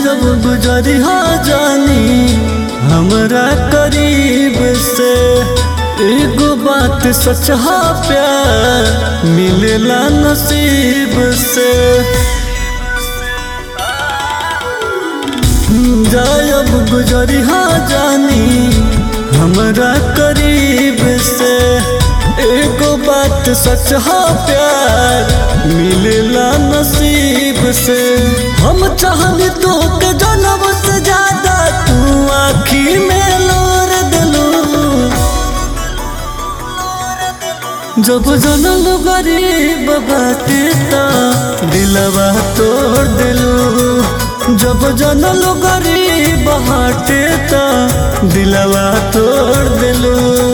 जब गुजरिया जानी हमरा करीब से, एगो बात सच हा प्यार मिलेला नसीब से। जब गुजरिया जानी हमरा करीब से, एगो बात सच हा प्यार मिलेला नसीब से। हम चाहनी तो के जनम से ज्यादा, तू आँखी में लोर दिलू। जब जनम गरीब बाटे ता दिलवा तोड़ दिलू। जब जनम गरीब बाटे ता दिलवा तोड़ दिलू।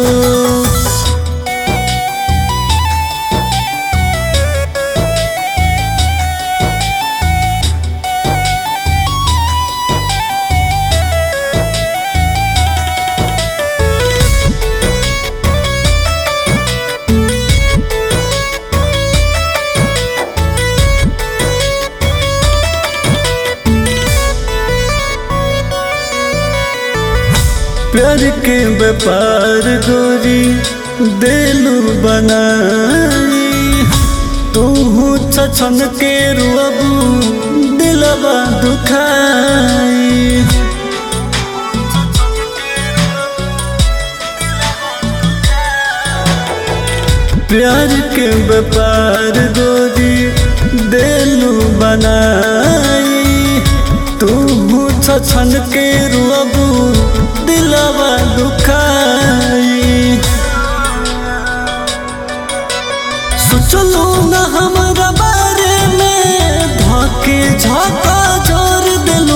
प्यार के व्यापार गोरी दिलू बनाई, तू छछन के रुअबू दिलवा दुखाई। प्यार के व्यापार गोरी दिलू बनाई, तू छछन के रुअबू दिलवा दुखाई। सोचलू न हमरा बारे में, धोके झोंका जोर दिलू।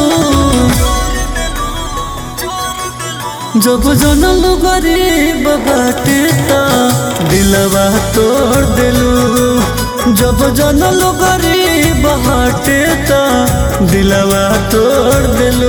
जब जनम गरीब बाटे ता दिलवा तोड़ दिलू। जब जनम गरीब बाटे ता दिलवा तोड़ दिलू।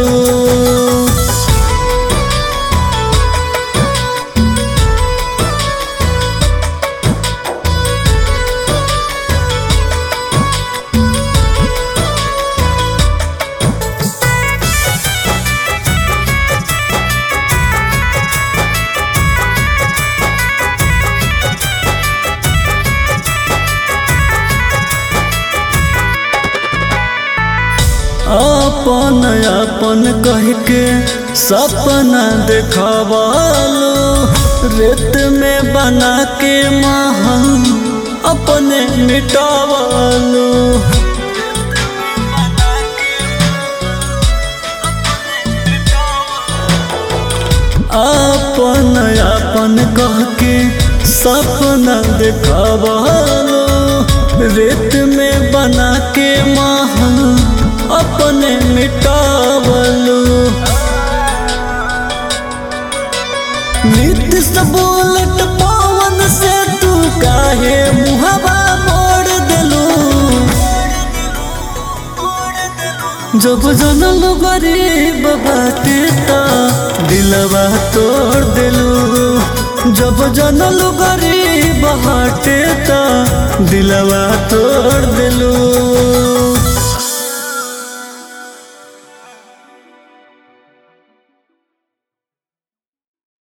अपन अपन कह के सपना देखावालो, रेत में बना के महल अपने मिटावालो। अपन अपन कह के सपना देखावालो, रेत में बना के महल अपने मिटावलो। नित्य से बोलत पवन से तू काहे मुहबा मोड़ दिलू। जब जनम गरीब बाटे ता दिलवा तोड़ दिलू। जब जनम गरीब बाटे ता दिलवा तोड़